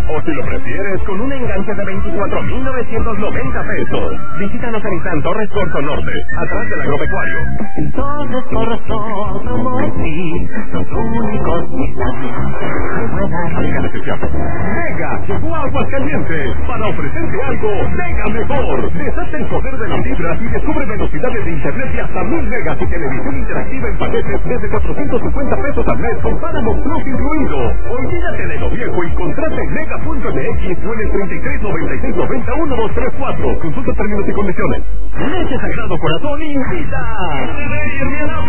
O si lo prefieres, con un enganche de 24,990 pesos. Visítanos en San Torres Corso Norte, atrás del agropecuario. Entonces por razón como sí, los únicos Mega llegó a Aguascalientes para ofrecerte algo mega mejor. Deshazte el poder de las fibras y descubre velocidades de internet de hasta 1000 megas y televisión interactiva en paquetes desde 450 pesos al mes con Paramount Plus incluido. Olvídate de lo viejo y contrata en mega.mx o en el 3396901234. Consulta términos y condiciones. Leche Sagrado Corazón invita.